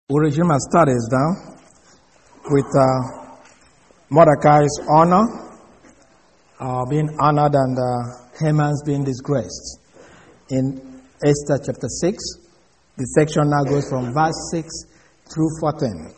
We resume our studies now with Mordecai's honor, being honored, and Haman's being disgraced. In Esther chapter 6, the section now goes from verse 6 through 14.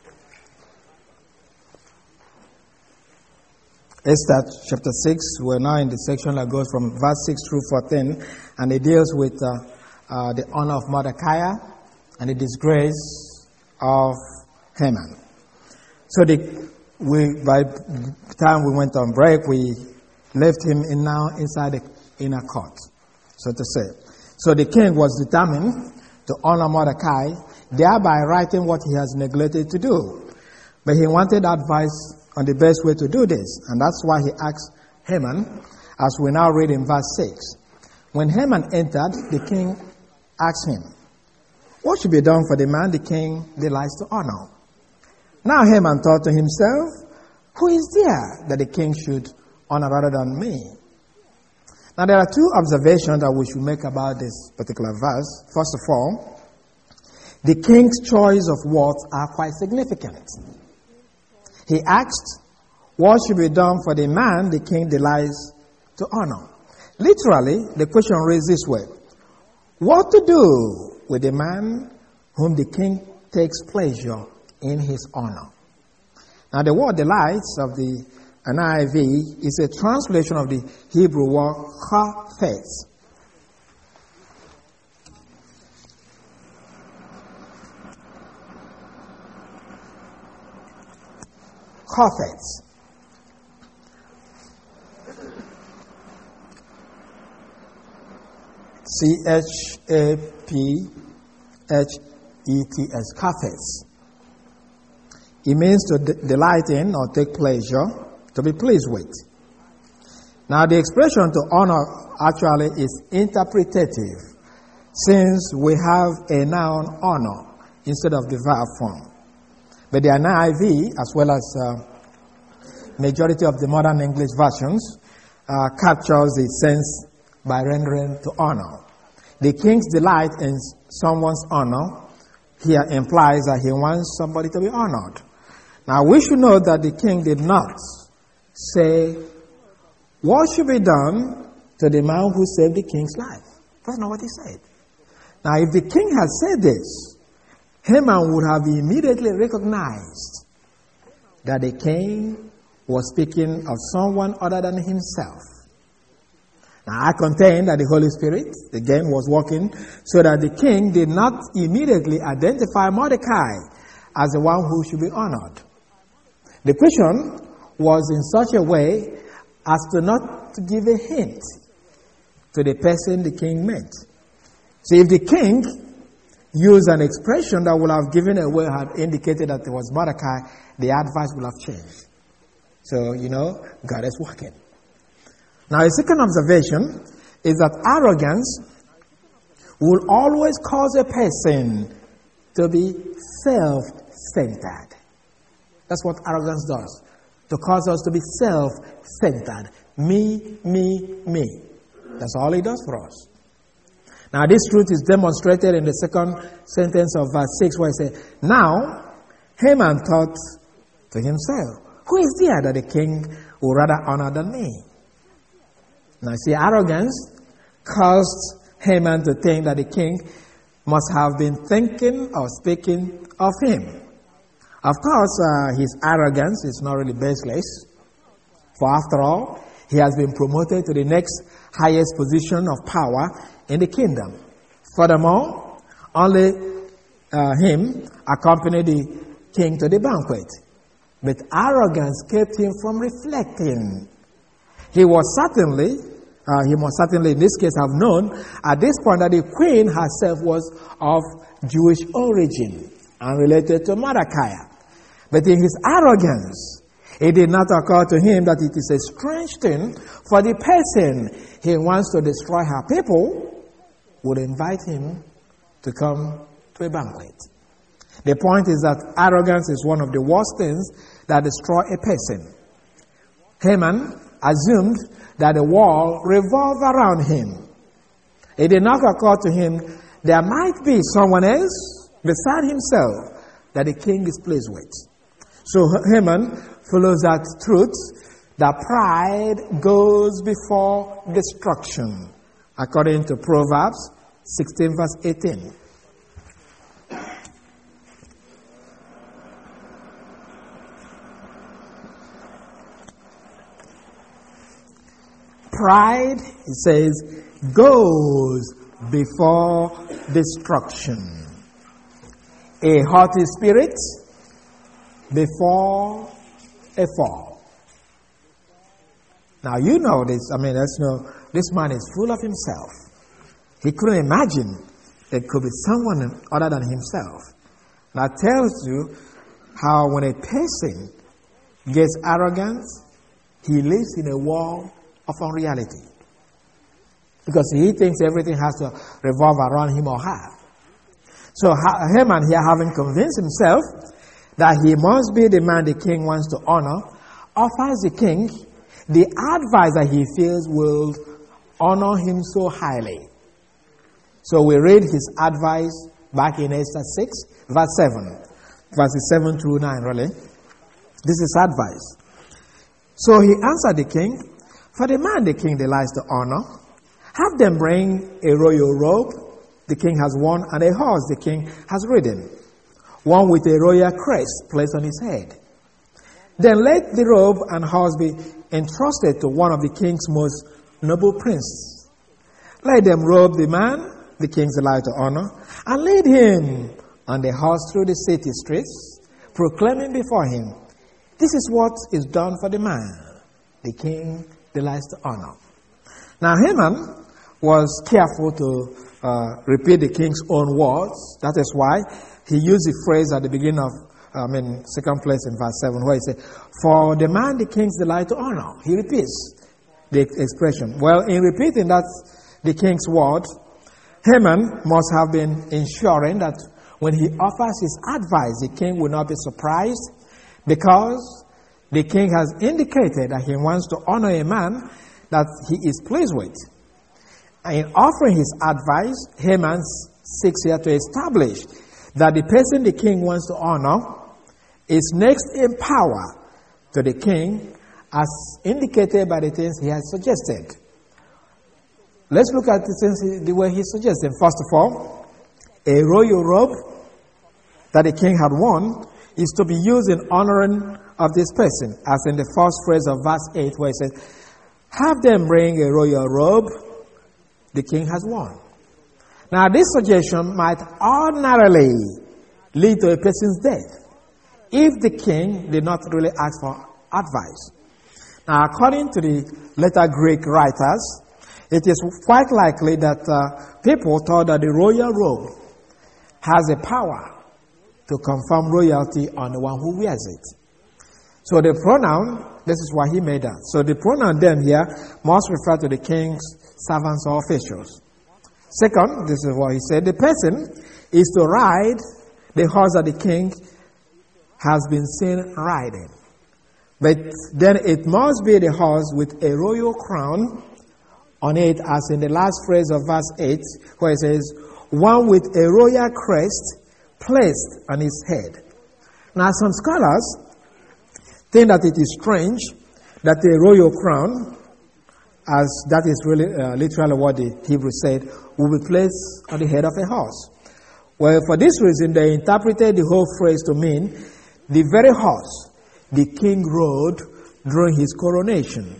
Esther chapter 6, we're now in the section that goes from verse 6 through 14, and it deals with the honor of Mordecai and the disgrace of Haman. So by the time we went on break, we left him now inside the inner court, so to say. So the king was determined to honor Mordecai, thereby writing what he has neglected to do. But he wanted advice on the best way to do this, and that's why he asked Haman, as we now read in verse 6. When Haman entered, the king asked him, "What should be done for the man the king delights to honor?" Now Haman thought to himself, "Who is there that the king should honor rather than me?" Now there are two observations that we should make about this particular verse. First of all, the king's choice of words are quite significant. He asked, "What should be done for the man the king delights to honor?" Literally, the question reads this way: what to do with the man whom the king takes pleasure in his honor? Now the word delights of the NIV is a translation of the Hebrew word chafetz. Chafetz. C-H-A-P-H-E-T-S, chafetz. It means to delight in or take pleasure, to be pleased with. Now the expression to honor actually is interpretative, since we have a noun honor instead of the verb form. But the NIV, as well as majority of the modern English versions, captures the sense by rendering to honor. The king's delight in someone's honor here implies that he wants somebody to be honored. Now we should know that the king did not say, "What should be done to the man who saved the king's life?" That's not what he said. Now if the king had said this, Haman would have immediately recognized that the king was speaking of someone other than himself. Now I contend that the Holy Spirit, again, was working so that the king did not immediately identify Mordecai as the one who should be honored. The question was in such a way as to not to give a hint to the person the king meant. So if the king used an expression that would have given away, had indicated that it was Mordecai, the advice would have changed. So, God is working. Now, a second observation is that arrogance will always cause a person to be self-centered. That's what arrogance does, to cause us to be self-centered. Me, me, me. That's all it does for us. Now, this truth is demonstrated in the second sentence of verse 6, where it says, "Now Haman thought to himself, who is there that the king would rather honor than me?" Now, see, arrogance caused Haman to think that the king must have been thinking or speaking of him. Of course, his arrogance is not really baseless, for after all, he has been promoted to the next highest position of power in the kingdom. Furthermore, only him accompanied the king to the banquet. But arrogance kept him from reflecting. He must certainly in this case have known at this point that the queen herself was of Jewish origin and related to Mordecai. But in his arrogance, it did not occur to him that it is a strange thing for the person he wants to destroy her people would invite him to come to a banquet. The point is that arrogance is one of the worst things that destroy a person. Haman assumed that the world revolved around him. It did not occur to him there might be someone else beside himself that the king is pleased with. So Haman follows that truth that pride goes before destruction, according to Proverbs 16 verse 18. Pride, it says, goes before destruction. A haughty spirit before a fall. Now you know this. I mean, this man is full of himself. He couldn't imagine it could be someone other than himself. That tells you how when a person gets arrogant, he lives in a world of unreality. Because he thinks everything has to revolve around him or her. So Haman here, having convinced himself that he must be the man the king wants to honor, offers the king the advice that he feels will honor him so highly. So we read his advice back in Esther 6, verse 7. Verses 7 through 9, really. This is advice. So he answered the king, "For the man the king delights to honor, have them bring a royal robe the king has worn, and a horse the king has ridden, one with a royal crest placed on his head. Then let the robe and horse be entrusted to one of the king's most noble princes. Let them robe the man the king delights to honor, and lead him on the horse through the city streets, proclaiming before him, 'This is what is done for the man the king delights to honor.'" Now Haman was careful to repeat the king's own words. That is why he used the phrase at the beginning of, second place in verse 7, where he said, "For the man the king's delight to honor." He repeats the expression. Well, in repeating that, the king's word, Haman must have been ensuring that when he offers his advice, the king will not be surprised, because the king has indicated that he wants to honor a man that he is pleased with. In offering his advice, Haman seeks here to establish that the person the king wants to honor is next in power to the king, as indicated by the things he has suggested. Let's look at the things the way he suggested. First of all, a royal robe that the king had worn is to be used in honoring of this person, as in the first phrase of verse 8, where it says, "Have them bring a royal robe the king has worn." Now, this suggestion might ordinarily lead to a person's death if the king did not really ask for advice. Now, according to the later Greek writers, it is quite likely that people thought that the royal robe has the power to confirm royalty on the one who wears it. So the pronoun, this is why he made that. So the pronoun them here must refer to the king's servants or officials. Second, this is what he said, the person is to ride the horse that the king has been seen riding. But then it must be the horse with a royal crown on it, as in the last phrase of verse 8, where it says, "One with a royal crest placed on his head." Now, some scholars think that it is strange that a royal crown, as that is really literally what the Hebrew said, will be placed on the head of a horse. Well, for this reason, they interpreted the whole phrase to mean the very horse the king rode during his coronation.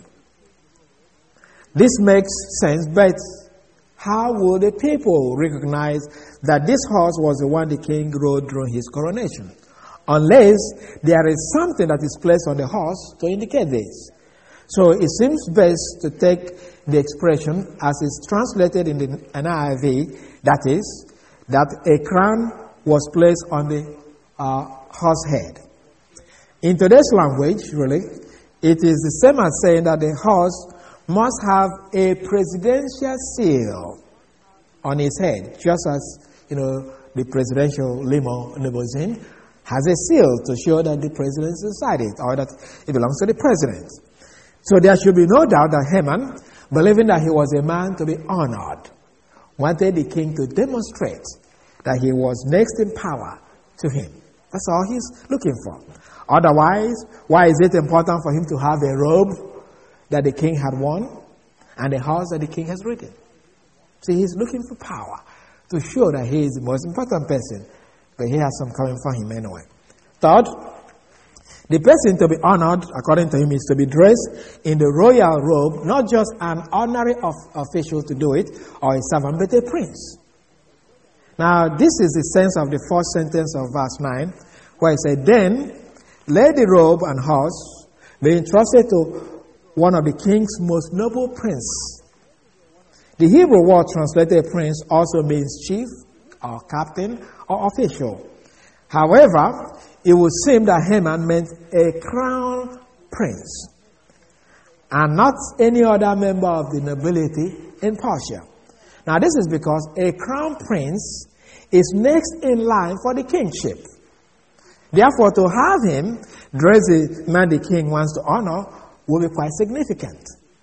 This makes sense, but how would the people recognize that this horse was the one the king rode during his coronation? Unless there is something that is placed on the horse to indicate this. So it seems best to take the expression as is translated in the NIV, that is, that a crown was placed on the horse's head. In today's language, really, it is the same as saying that the horse must have a presidential seal on his head, just as, the presidential limousine has a seal to show that the president is inside it, or that it belongs to the president. So there should be no doubt that Haman, believing that he was a man to be honored, wanted the king to demonstrate that he was next in power to him. That's all he's looking for. Otherwise, why is it important for him to have a robe that the king had worn and a horse that the king has ridden? See, he's looking for power to show that he is the most important person, but he has some coming for him anyway. Third, the person to be honored, according to him, is to be dressed in the royal robe, not just an ordinary official to do it, or a servant, but a prince. Now, this is the sense of the first sentence of verse 9, where it said, "Then let the robe and horse be entrusted to one of the king's most noble princes." The Hebrew word translated prince also means chief, or captain, or official. However, it would seem that Haman meant a crown prince, and not any other member of the nobility in Persia. Now, this is because a crown prince is next in line for the kingship. Therefore, to have him dress the man the king wants to honor will be quite significant.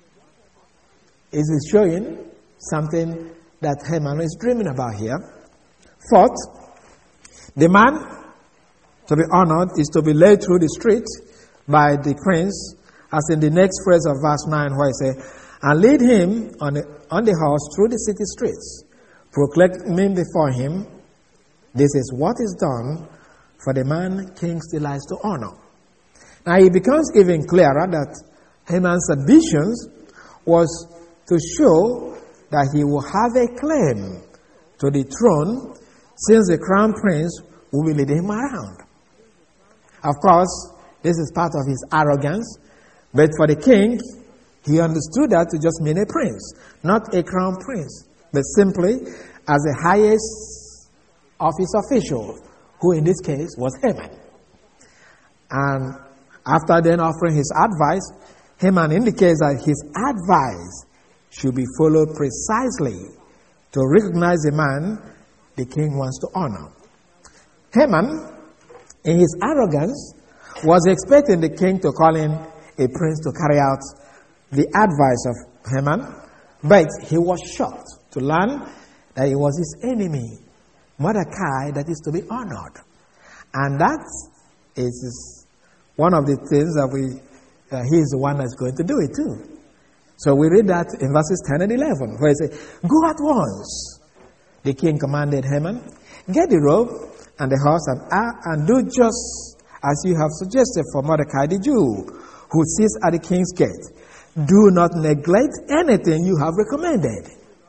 It is showing something that Haman is dreaming about here. Fourth, the man to be honored is to be led through the street by the prince, as in the next phrase of verse 9, where it says, "And lead him on the horse through the city streets, proclaiming before him, this is what is done for the man kings delights to honor." Now it becomes even clearer that Haman's ambitions was to show that he will have a claim to the throne, since the crown prince will be leading him around. Of course, this is part of his arrogance, but for the king, he understood that to just mean a prince, not a crown prince, but simply as the highest of his officials, who in this case was Haman. And after then offering his advice, Haman indicates that his advice should be followed precisely to recognize the man the king wants to honor. Haman, in his arrogance, was expecting the king to call in a prince to carry out the advice of Haman, but he was shocked to learn that it was his enemy, Mordecai, that is to be honored. And that is one of the things that he is the one that's going to do it too. So we read that in verses 10 and 11, where it says, "Go at once," the king commanded Haman, "get the robe and the horse and do just as you have suggested for Mordecai the Jew, who sits at the king's gate. Do not neglect anything you have recommended."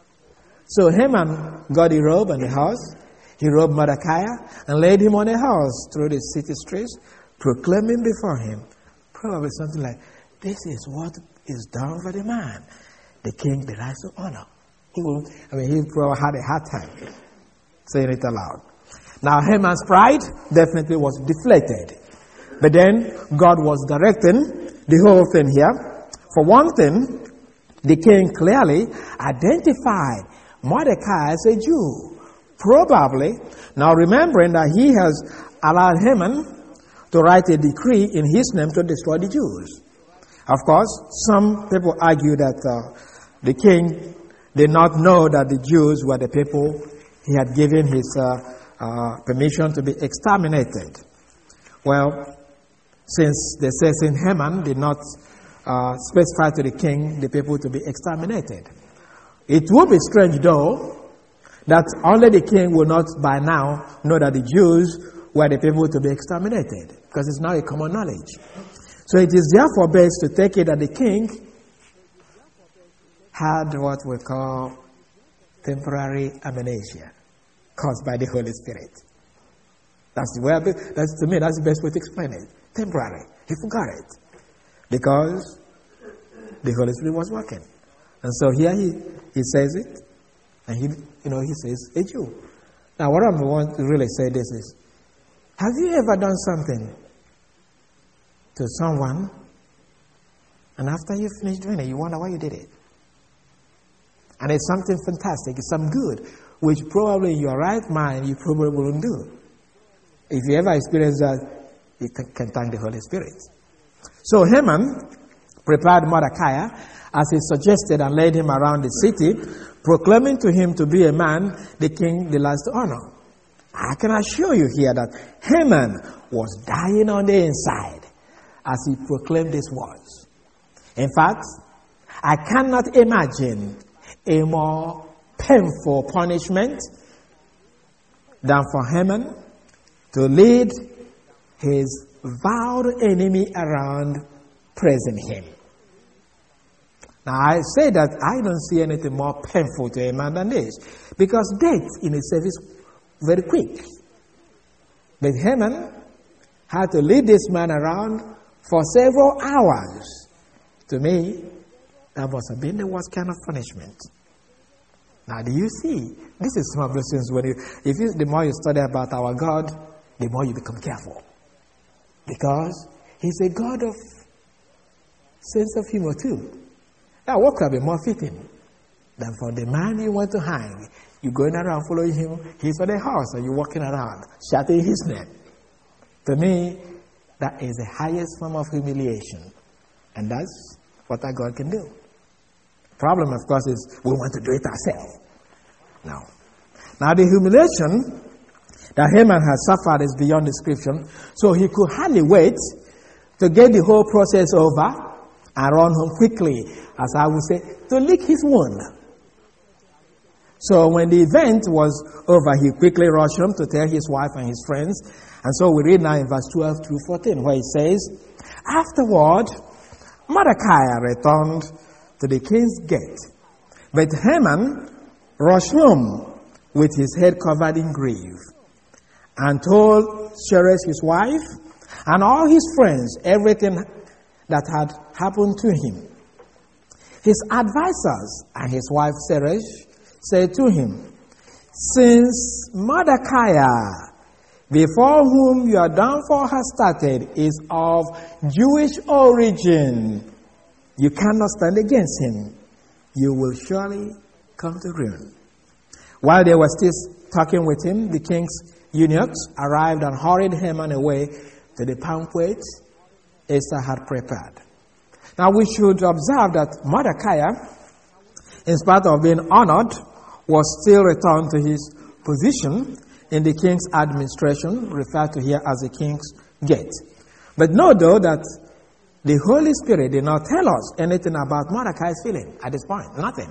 So Haman got the robe and the horse. He robed Mordecai and laid him on a horse through the city streets, proclaiming before him, probably something like, "This is what is done for the man the king delights to honor." He probably had a hard time saying it aloud. Now, Haman's pride definitely was deflated. But then God was directing the whole thing here. For one thing, the king clearly identified Mordecai as a Jew. Probably, now remembering that he has allowed Haman to write a decree in his name to destroy the Jews. Of course, some people argue that the king did not know that the Jews were the people he had given his permission to be exterminated. Well, since they say Saint Haman did not specify to the king the people to be exterminated. It would be strange, though, that only the king will not by now know that the Jews were the people to be exterminated, because it's now a common knowledge. So it is therefore best to take it that the king had what we call temporary amnesia caused by the Holy Spirit. That's to me, that's the best way to explain it. Temporary. He forgot it because the Holy Spirit was working. And so here he says it, and he says a Jew. Now what I want to really say this is, have you ever done something to someone, and after you finish doing it, you wonder why you did it? And it's something fantastic, it's something good, which probably in your right mind you probably wouldn't do. If you ever experience that, you can thank the Holy Spirit. So Haman prepared Mordecai as he suggested and led him around the city, proclaiming to him to be a man the king delights to honor. I can assure you here that Haman was dying on the inside as he proclaimed these words. In fact, I cannot imagine a more painful punishment than for Haman to lead his vowed enemy around praising him. Now, I say that I don't see anything more painful to a man than this, because death in itself is very quick. But Haman had to lead this man around for several hours. To me, that must have been the worst kind of punishment. Now, do you see? This is some of those things when the more you study about our God, the more you become careful. Because He's a God of sense of humor too. Now, what could have been more fitting than for the man you want to hang? You're going around following him, he's on a horse, and you're walking around shouting his name. To me, that is the highest form of humiliation. And that's what our God can do. Problem, of course, is we want to do it ourselves. No. Now, the humiliation that Haman has suffered is beyond description, so he could hardly wait to get the whole process over and run home quickly, as I would say, to lick his wound. So when the event was over, he quickly rushed home to tell his wife and his friends. And so we read now in verse 12 through 14, where it says, Afterward, Mordecai returned to the king's gate, but Haman rushed home with his head covered in grief, and told Zeresh his wife and all his friends everything that had happened to him. His advisors and his wife Zeresh said to him, Since Mordecai, before whom your downfall has started, is of Jewish origin, you cannot stand against him. You will surely come to ruin. While they were still talking with him, the king's eunuchs arrived and hurried Haman away to the banquet Esther had prepared. Now we should observe that Mordecai, in spite of being honored, was still returned to his position in the king's administration, referred to here as the king's gate. But note though that the Holy Spirit did not tell us anything about Mordecai's feeling at this point. Nothing.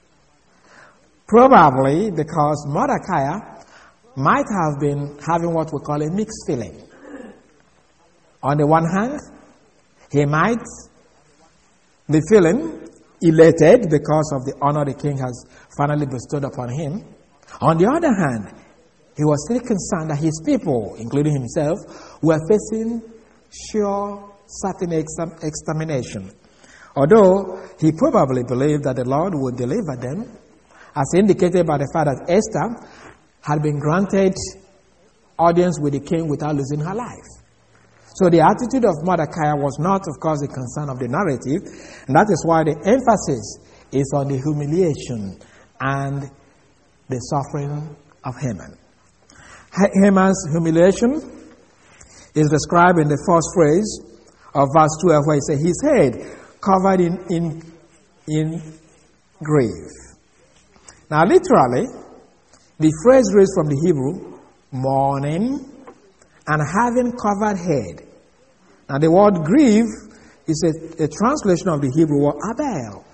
Probably because Mordecai might have been having what we call a mixed feeling. On the one hand, he might be feeling elated because of the honor the king has finally bestowed upon him. On the other hand, he was still concerned that his people, including himself, were facing sure, certain extermination. Although he probably believed that the Lord would deliver them, as indicated by the fact that Esther had been granted audience with the king without losing her life. So the attitude of Mordecai was not, of course, the concern of the narrative, and that is why the emphasis is on the humiliation and the suffering of Haman. Haman's humiliation is described in the first phrase of verse 12, where it says, his head covered in grief. Now, literally, the phrase reads from the Hebrew, mourning and having covered head. Now, the word grieve is a translation of the Hebrew word abel.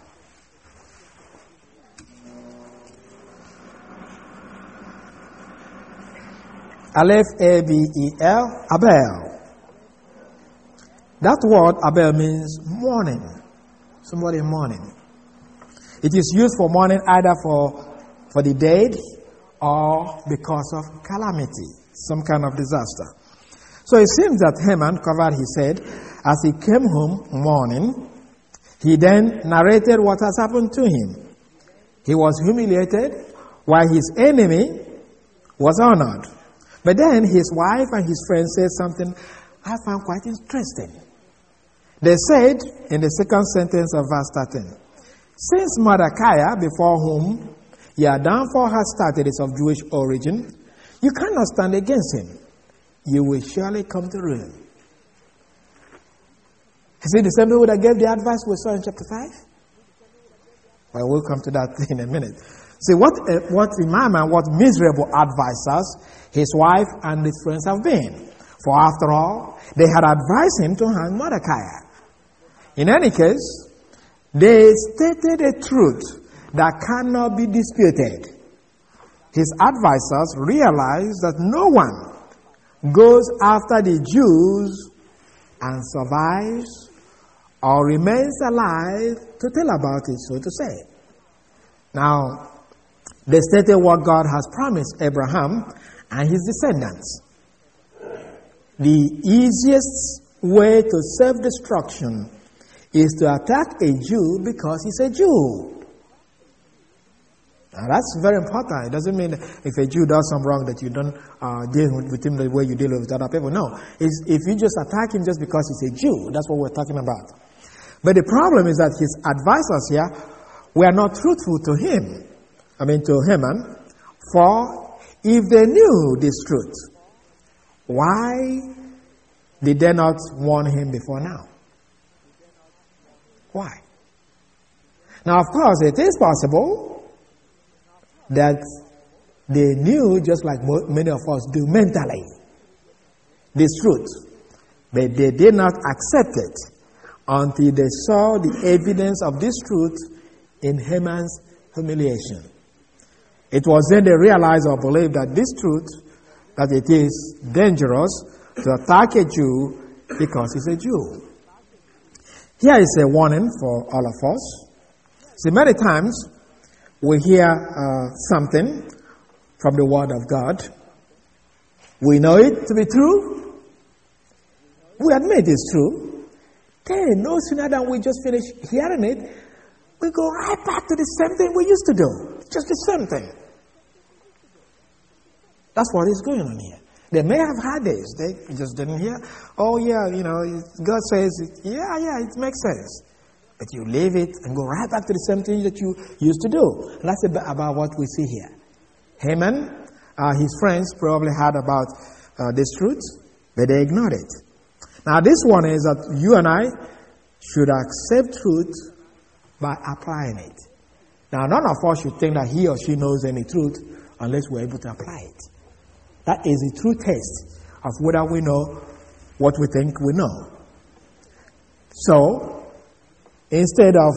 Aleph, A-B-E-L, abel. That word abel means mourning. Somebody mourning. It is used for mourning either for the dead or because of calamity, some kind of disaster. So it seems that Haman covered his head as he came home mourning. He then narrated what has happened to him. He was humiliated while his enemy was honored. But then his wife and his friends said something I found quite interesting. They said in the second sentence of verse 13, since Mordecai, before whom your downfall has started, is of Jewish origin, you cannot stand against him. You will surely come to ruin. Is it the same people that gave the advice we saw in chapter 5? Well, we'll come to that in a minute. See, what in my mind, what miserable advisors his wife and his friends have been. For after all, they had advised him to hang Mordecai. In any case, they stated a truth that cannot be disputed. His advisors realized that no one goes after the Jews and survives or remains alive to tell about it, so to say. Now, they stated what God has promised Abraham and his descendants. The easiest way to self-destruction is to attack a Jew because he's a Jew. Now that's very important. It doesn't mean if a Jew does something wrong that you don't deal with him the way you deal with other people. No. If you just attack him just because he's a Jew, that's what we're talking about. But the problem is that his advisors here were not truthful to him. To Haman. For if they knew this truth, why did they not warn him before now? Why? Now, of course, it is possible that they knew, just like many of us do mentally, this truth. But they did not accept it until they saw the evidence of this truth in Haman's humiliation. It was then they realized or believed that this truth, that it is dangerous to attack a Jew because he's a Jew. Here is a warning for all of us. See, many times we hear something from the Word of God. We know it to be true. We admit it's true. Then, no sooner than we just finish hearing it, we go right back to the same thing we used to do. Just the same thing. That's what is going on here. They may have had this. They just didn't hear. Oh, yeah, God says, it makes sense. But you leave it and go right back to the same thing that you used to do. And that's about what we see here. Haman, his friends probably heard about this truth, but they ignored it. Now, this one is that you and I should accept truth by applying it. Now, none of us should think that he or she knows any truth unless we're able to apply it. That is a true test of whether we know what we think we know. So, instead of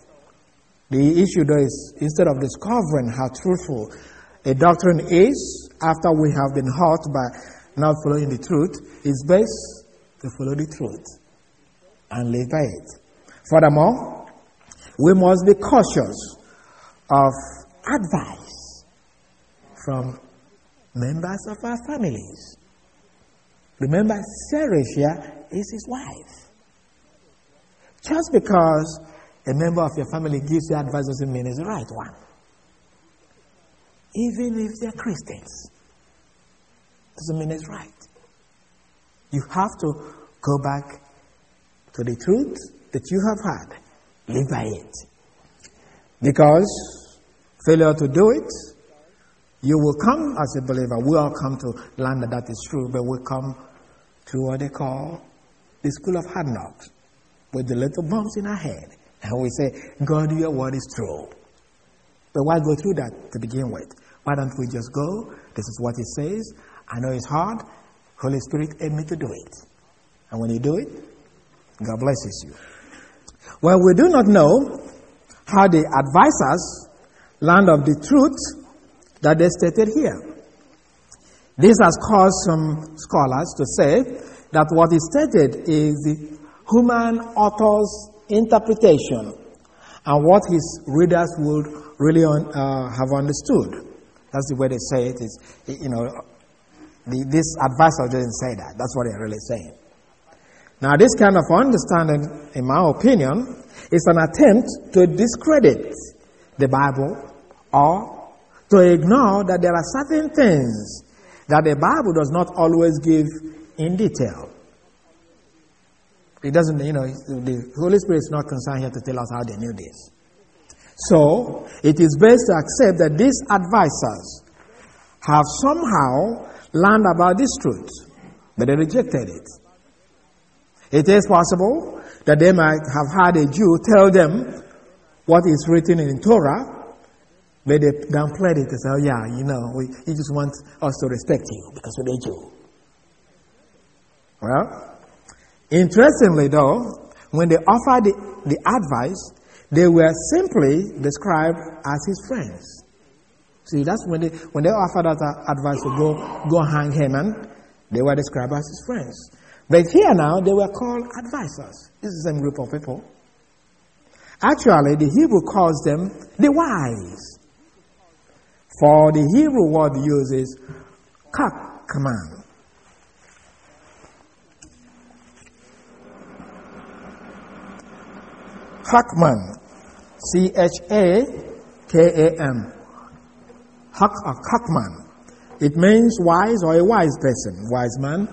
discovering how truthful a doctrine is after we have been hurt by not following the truth, it's best to follow the truth and live by it. Furthermore, we must be cautious of advice from members of our families. Remember, Sarah here is his wife. Just because a member of your family gives you advice doesn't mean it's the right one. Even if they're Christians, doesn't mean it's right. You have to go back to the truth that you have had. Live by it. Because failure to do it, you will come as a believer. We all come to learn that is true, but we come to what they call the school of hard knocks, with the little bumps in our head. And we say, God, your word is true. But why go through that to begin with? Why don't we just go? This is what it says. I know it's hard. Holy Spirit, aid me to do it. And when you do it, God blesses you. Well, we do not know how the advisors learned of the truth that they stated here. This has caused some scholars to say that what is stated is the human author's interpretation and what his readers would really have understood. That's the way they say it. Is, this advisor didn't say that. That's what they're really saying. Now, this kind of understanding, in my opinion, is an attempt to discredit the Bible or to ignore that there are certain things that the Bible does not always give in detail. It doesn't, the Holy Spirit is not concerned here to tell us how they knew this. So, it is best to accept that these advisors have somehow learned about this truth, but they rejected it. It is possible that they might have had a Jew tell them what is written in Torah, But they downplayed it and said, oh yeah, he just wants us to respect you because we're a Jew. Well, interestingly though, when they offered the advice, they were simply described as his friends. See, that's when they offered that advice to go hang Haman, they were described as his friends. But here now, they were called advisors. This is the same group of people. Actually, the Hebrew calls them the wise. For the Hebrew word used is chakman. Chakman. C-H-A-K-A-M. Chakman. It means wise or a wise person, wise man.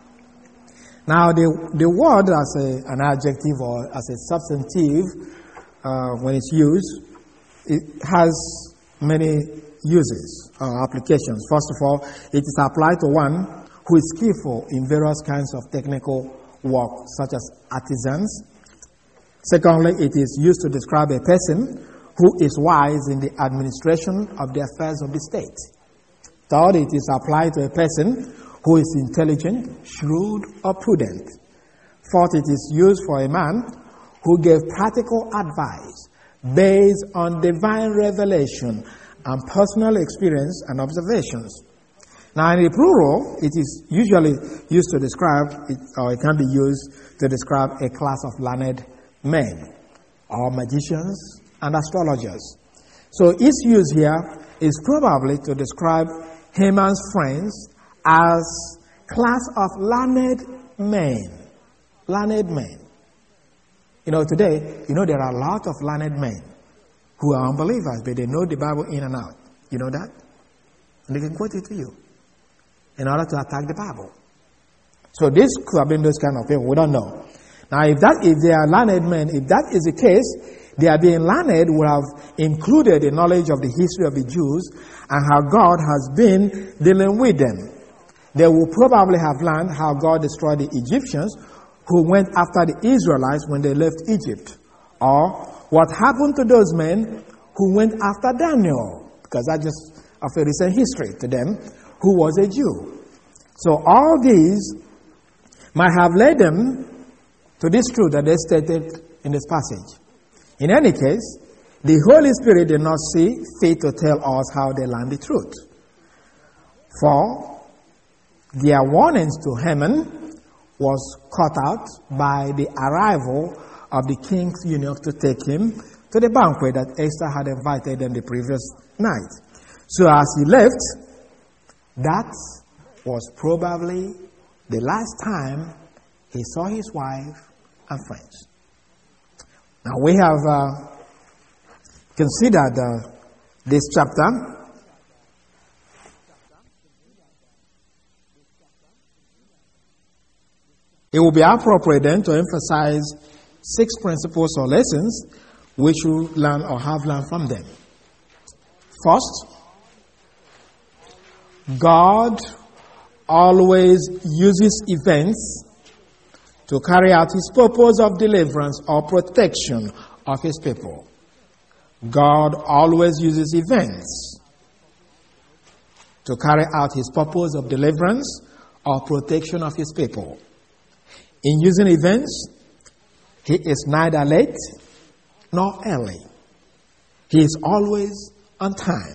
Now, the word as an adjective or as a substantive, when it's used, it has many uses or applications. First of all, it is applied to one who is skillful in various kinds of technical work, such as artisans. Secondly, it is used to describe a person who is wise in the administration of the affairs of the state. Third, it is applied to a person who is intelligent, shrewd, or prudent. Fourth, it is used for a man who gave practical advice based on divine revelation and personal experience and observations. Now, in the plural, it is usually used to describe, or it can be used to describe a class of learned men, or magicians and astrologers. So its use here is probably to describe Haman's friends as class of learned men. Learned men. Today, there are a lot of learned men who are unbelievers, but they know the Bible in and out. You know that? And they can quote it to you in order to attack the Bible. So this could have been those kind of people. We don't know. Now, if they are learned men, if that is the case, their being learned would have included the knowledge of the history of the Jews and how God has been dealing with them. They would probably have learned how God destroyed the Egyptians who went after the Israelites when they left Egypt, or what happened to those men who went after Daniel, because that's just of a recent history to them, who was a Jew. So all these might have led them to this truth that they stated in this passage. In any case, the Holy Spirit did not see fit to tell us how they learned the truth. For their warnings to Haman was cut out by the arrival of the king's eunuch to take him to the banquet that Esther had invited them the previous night. So as he left, that was probably the last time he saw his wife and friends. Now we have considered this chapter. It will be appropriate then to emphasize 6 principles or lessons we should learn or have learned from them. First, God always uses events to carry out his purpose of deliverance or protection of his people. God always uses events to carry out his purpose of deliverance or protection of his people. In using events, he is neither late nor early. He is always on time.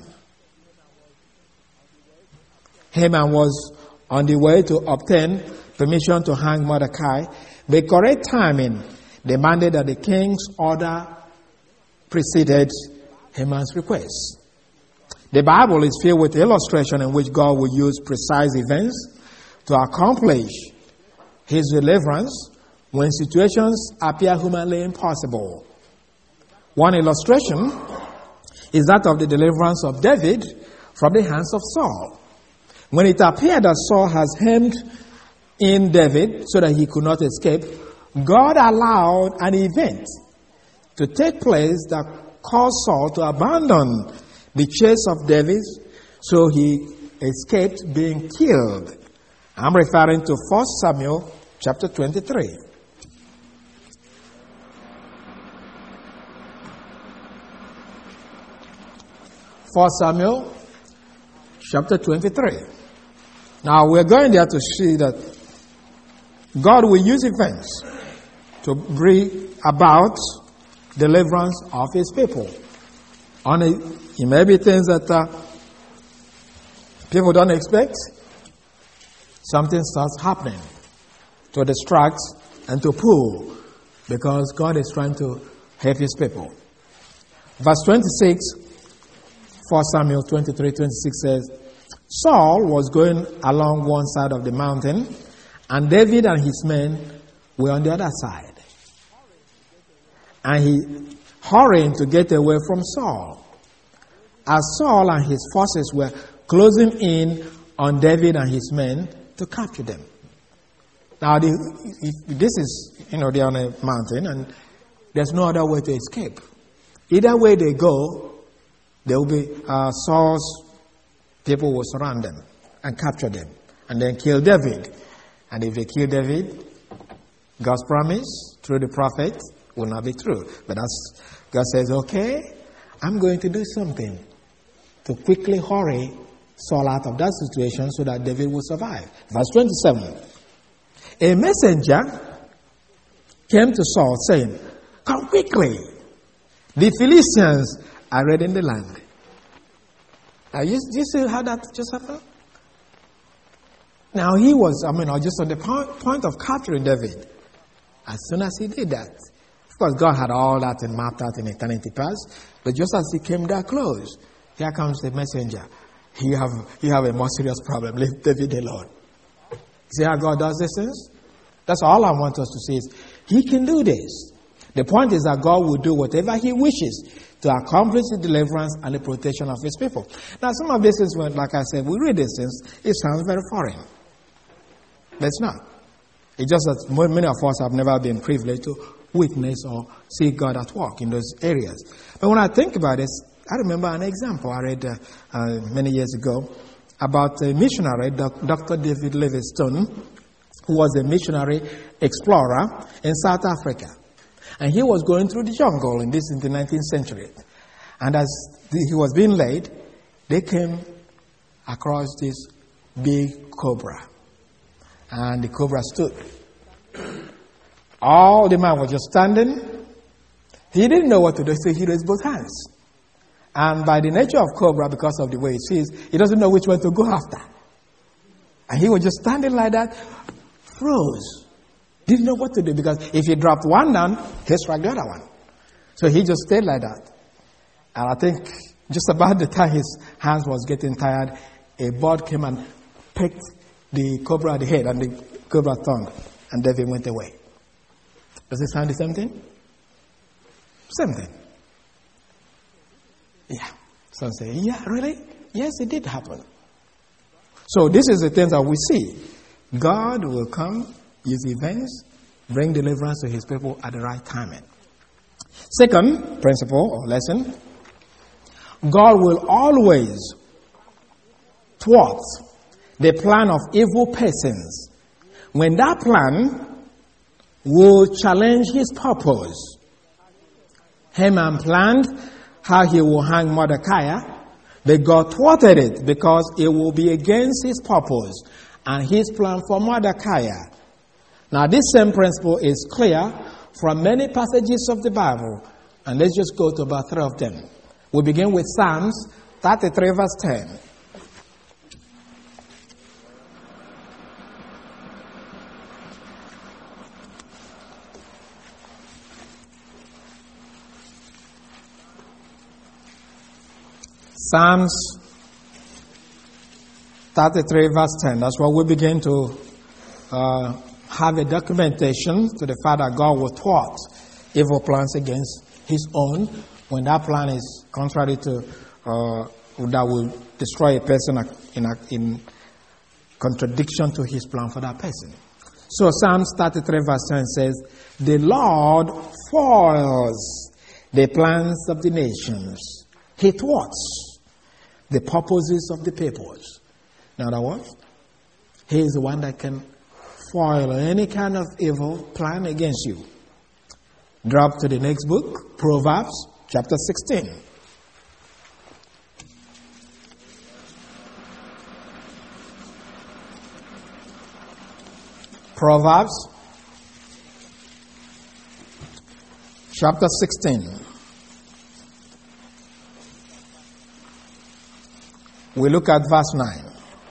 Haman was on the way to obtain permission to hang Mordecai. The correct timing demanded that the king's order preceded Haman's request. The Bible is filled with illustration in which God will use precise events to accomplish his deliverance when situations appear humanly impossible. One illustration is that of the deliverance of David from the hands of Saul. When it appeared that Saul has hemmed in David so that he could not escape, God allowed an event to take place that caused Saul to abandon the chase of David, so he escaped being killed. I'm referring to 1 Samuel chapter 23. 1 Samuel chapter 23. Now we're going there to see that God will use events to bring about deliverance of His people. It may be things that people don't expect. Something starts happening to distract and to pull, because God is trying to help His people. Verse 26, 1 Samuel 23:26 says, Saul was going along one side of the mountain, and David and his men were on the other side. And he hurried to get away from Saul. As Saul and his forces were closing in on David and his men to capture them. Now, this is, they're on a mountain and there's no other way to escape. Either way they go, there will be Saul's people will surround them and capture them and then kill David. And if they kill David, God's promise through the prophet will not be true. But as God says, okay, I'm going to do something to quickly hurry Saul out of that situation so that David will survive. Verse 27. A messenger came to Saul saying, come quickly. The Philistines are raiding the land. Now, you see how that just happened? Now, he was, just on the point of capturing David. As soon as he did that, of course, God had all that and mapped out in eternity past, but just as he came that close, here comes the messenger. You have a more serious problem. Leave David alone. See how God does these things? That's all I want us to see is He can do this. The point is that God will do whatever He wishes to accomplish the deliverance and the protection of His people. Now, some of this is when, like I said, we read these things, it sounds very foreign. But it's not. It's just that many of us have never been privileged to witness or see God at work in those areas. But when I think about this, I remember an example I read many years ago about a missionary, Dr. David Livingstone, who was a missionary explorer in South Africa. And he was going through the jungle in the 19th century. And as he was being led, they came across this big cobra. And the cobra stood. All the man was just standing. He didn't know what to do, so he raised both hands. And by the nature of cobra, because of the way it sees, he doesn't know which one to go after. And he was just standing like that, froze. Didn't know what to do, because if he dropped one down, he struck the other one. So he just stayed like that. And I think just about the time his hands was getting tired, a bird came and picked the cobra at the head, and the cobra turned, and David went away. Does it sound the same thing? Same thing. Yeah. Some say, yeah, really? Yes, it did happen. So this is the things that we see. God will come, use events, bring deliverance to His people at the right timing. Second principle or lesson, God will always thwart the plan of evil persons when that plan will challenge His purpose. Haman planned how he will hang Mordecai, but God thwarted it because it will be against his purpose and his plan for Mordecai. Now, this same principle is clear from many passages of the Bible, and let's just go to about 3 of them. We begin with Psalms 33, verse 10. Psalms 33 verse 10. That's where we begin to have a documentation to the fact that God will thwart evil plans against His own when that plan is contrary to, that will destroy a person in contradiction to His plan for that person. So Psalms 33 verse 10 says, the Lord foils the plans of the nations. He thwarts the purposes of the peoples. In other words, He is the one that can foil any kind of evil plan against you. Drop to the next book, Proverbs chapter 16. Proverbs chapter 16. We look at verse 9.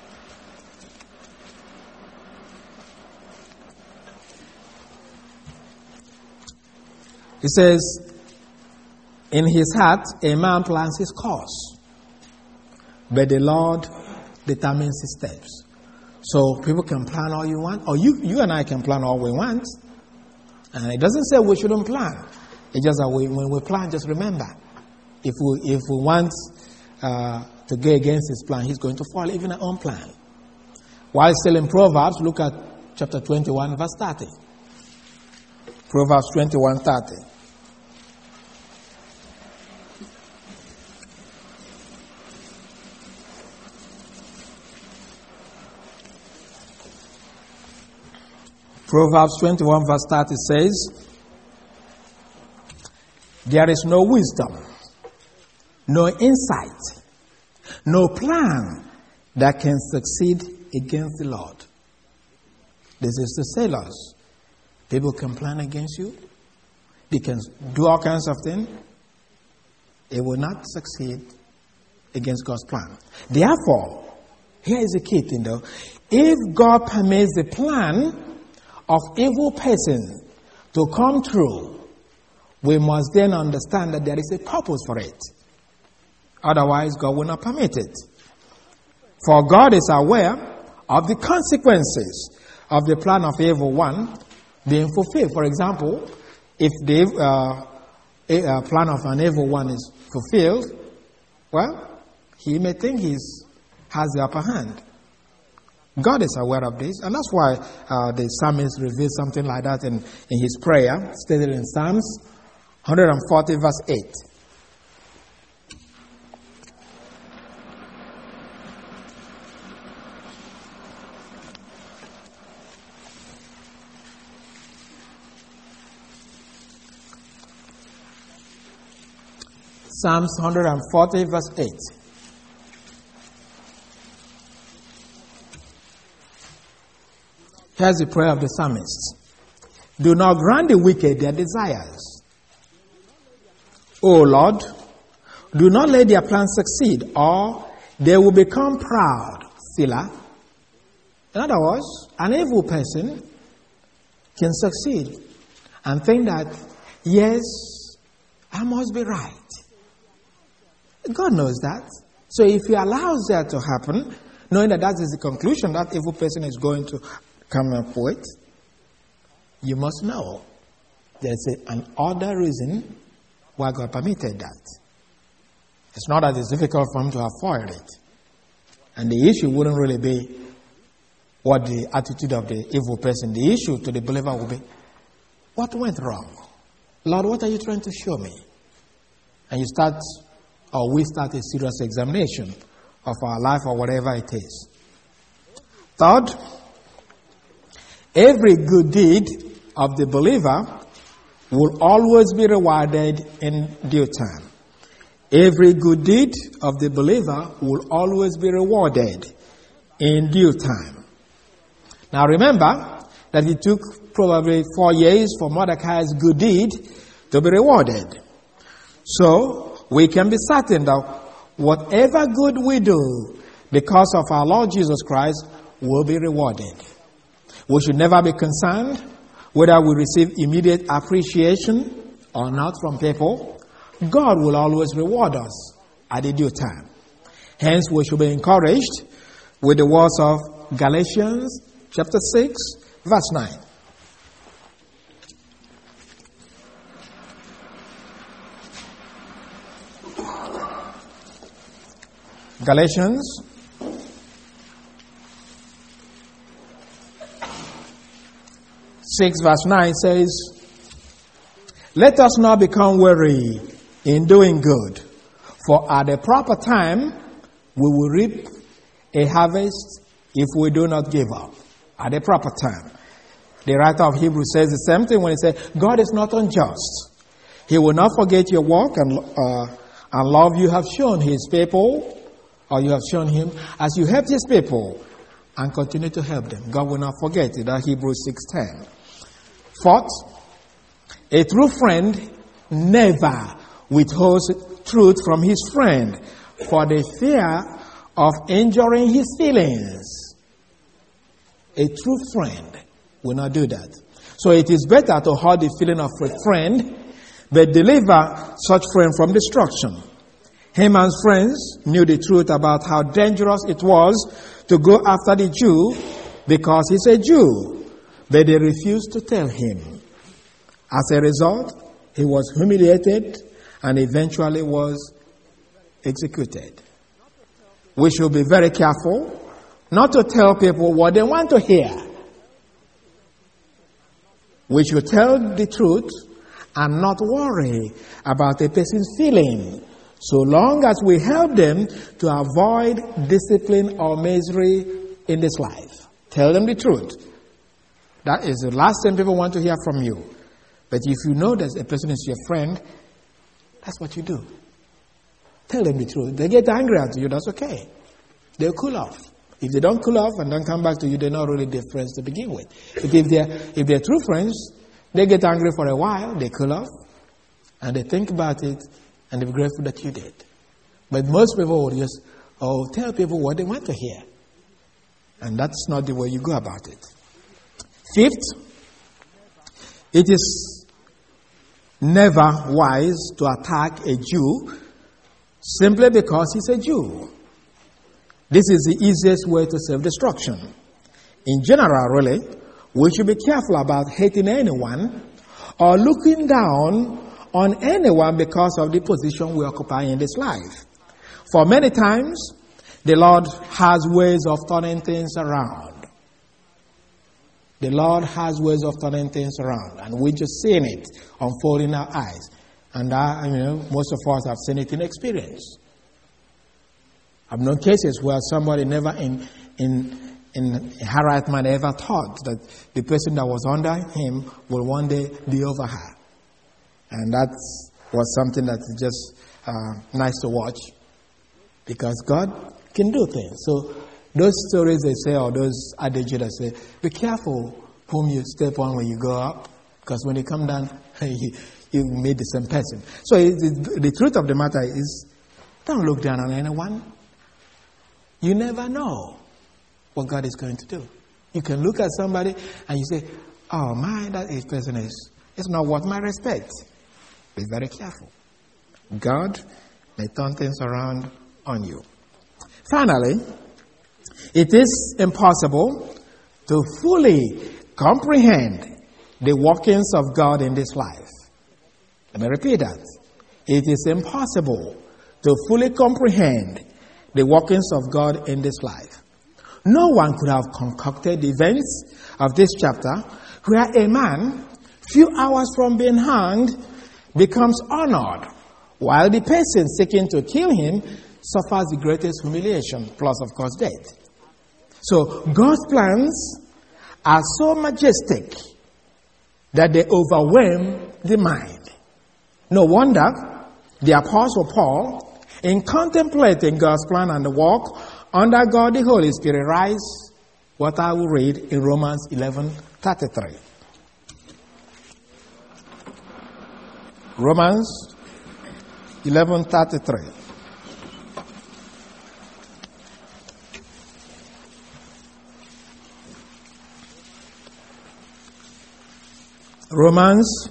It says, in his heart a man plans his course, but the Lord determines his steps. So people can plan all you want, or you and I can plan all we want. And it doesn't say we shouldn't plan. It's just that when we plan, just remember, if we want to go against his plan, he's going to fall even our own plan. While still in Proverbs, look at chapter 21, verse 30. Proverbs 21:30. Proverbs 21 verse 30 says, there is no wisdom, no insight, no plan that can succeed against the Lord. This is to say, us. People can plan against you. They can do all kinds of things. It will not succeed against God's plan. Therefore, here is the key thing though. If God permits the plan of evil person to come true, we must then understand that there is a purpose for it. Otherwise, God will not permit it. For God is aware of the consequences of the plan of evil one being fulfilled. For example, if the plan of an evil one is fulfilled, well, he may think he has the upper hand. God is aware of this, and that's why the psalmist revealed something like that in his prayer, stated in Psalms 140 verse 8. Psalms 140 verse 8. Here's the prayer of the psalmist. Do not grant the wicked their desires. O Lord, do not let their plans succeed, or they will become proud. Selah. In other words, an evil person can succeed and think that, yes, I must be right. God knows that. So if he allows that to happen, knowing that that is the conclusion that evil person is going to come up with, you must know there's an other reason why God permitted that. It's not that it's difficult for him to avoid it. And the issue wouldn't really be what the attitude of the evil person. The issue to the believer will be, what went wrong? Lord, what are you trying to show me? And we start a serious examination of our life or whatever it is. Third, every good deed of the believer will always be rewarded in due time. Every good deed of the believer will always be rewarded in due time. Now remember that it took probably 4 years for Mordecai's good deed to be rewarded. So we can be certain that whatever good we do because of our Lord Jesus Christ will be rewarded. We should never be concerned whether we receive immediate appreciation or not from people. God will always reward us at a due time. Hence, we should be encouraged with the words of Galatians chapter 6, verse 9. Galatians verse 9 says, let us not become weary in doing good, for at the proper time we will reap a harvest if we do not give up. At the proper time. The writer of Hebrews says the same thing when he says, God is not unjust. He will not forget your work and love you have shown his people, or you have shown him, as you helped his people and continue to help them. God will not forget it. That's Hebrews 6:10. Fourth, a true friend never withholds truth from his friend for the fear of injuring his feelings. A true friend will not do that. So it is better to hold the feeling of a friend, but deliver such friend from destruction. Haman's friends knew the truth about how dangerous it was to go after the Jew because he's a Jew, but they refused to tell him. As a result, he was humiliated and eventually was executed. We should be very careful not to tell people what they want to hear. We should tell the truth and not worry about a person's feeling, so long as we help them to avoid discipline or misery in this life. Tell them the truth. That is the last thing people want to hear from you. But if you know that a person is your friend, that's what you do. Tell them the truth. They get angry at you, that's okay. They'll cool off. If they don't cool off and don't come back to you, they're not really their friends to begin with. But if they're true friends, they get angry for a while, they cool off, and they think about it, and they're grateful that you did. But most people will just tell people what they want to hear. And that's not the way you go about it. Fifth, it is never wise to attack a Jew simply because he's a Jew. This is the easiest way to self-destruction. In general, really, we should be careful about hating anyone or looking down on anyone because of the position we occupy in this life. For many times, the Lord has ways of turning things around. The Lord has ways of turning things around, and we're just seeing it unfold in our eyes. And most of us have seen it in experience. I've known cases where somebody never in her right mind ever thought that the person that was under him will one day be over her. And that was something that is just nice to watch, because God can do things. So those stories they say, or those adages that say, be careful whom you step on when you go up, because when you come down, you meet the same person. So the truth of the matter is, don't look down on anyone. You never know what God is going to do. You can look at somebody and you say, oh my, that person it's not worth my respect. Be very careful. God may turn things around on you. Finally, it is impossible to fully comprehend the workings of God in this life. Let me repeat that. It is impossible to fully comprehend the workings of God in this life. No one could have concocted the events of this chapter where a man, few hours from being hanged, becomes honored, while the person seeking to kill him suffers the greatest humiliation, plus, of course, death. So God's plans are so majestic that they overwhelm the mind. No wonder the Apostle Paul, in contemplating God's plan and the work under God the Holy Spirit, writes what I will read in Romans 11:33. Romans 11:33. Romans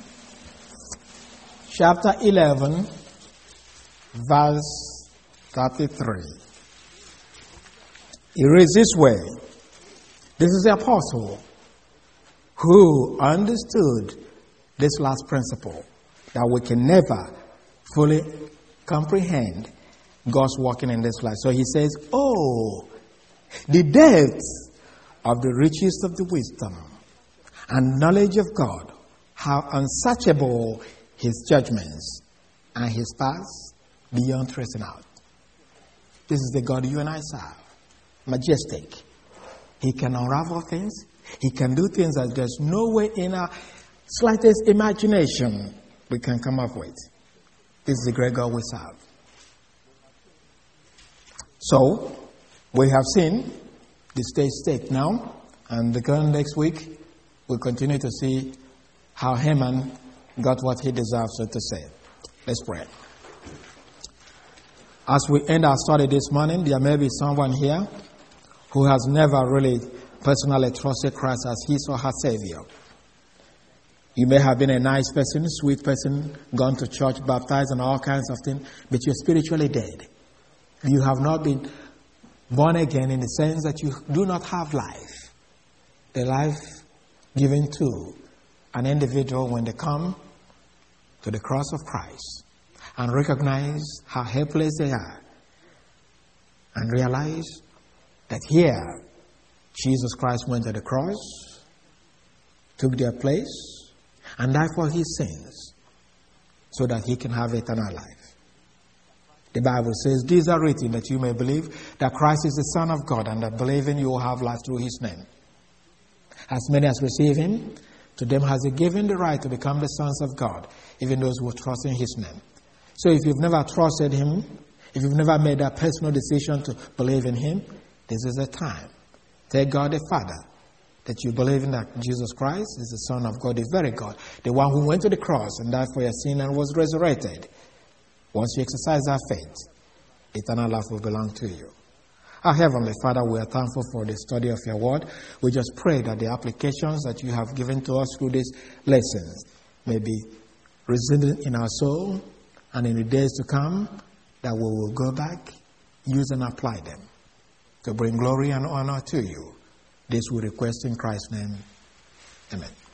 chapter 11, verse 33. It reads this way. This is the apostle who understood this last principle, that we can never fully comprehend God's working in this life. So he says, the depths of the riches of the wisdom and knowledge of God, how unsearchable his judgments and his paths beyond tracing out. This is the God you and I serve. Majestic. He can unravel things. He can do things that there's no way in our slightest imagination we can come up with. This is the great God we serve. So, we have seen the stage stake now. And the current next week, we'll continue to see how Haman got what he deserves, so to say. Let's pray. As we end our study this morning, there may be someone here who has never really personally trusted Christ as his or her Savior. You may have been a nice person, sweet person, gone to church, baptized, and all kinds of things, but you're spiritually dead. You have not been born again in the sense that you do not have life. The life given to an individual when they come to the cross of Christ and recognize how helpless they are and realize that here Jesus Christ went to the cross, took their place, and died for his sins so that he can have eternal life. The Bible says, "These are written that you may believe that Christ is the Son of God, and that believing you will have life through his name. As many as receive him, to them has he given the right to become the sons of God, even those who trust in his name." So if you've never trusted him, if you've never made that personal decision to believe in him, this is the time. Tell God the Father that you believe in that Jesus Christ is the Son of God, the very God, the one who went to the cross and died for your sin and was resurrected. Once you exercise that faith, eternal life will belong to you. Our Heavenly Father, we are thankful for the study of your word. We just pray that the applications that you have given to us through these lessons may be resident in our soul, and in the days to come, that we will go back, use and apply them to bring glory and honor to you. This we request in Christ's name. Amen.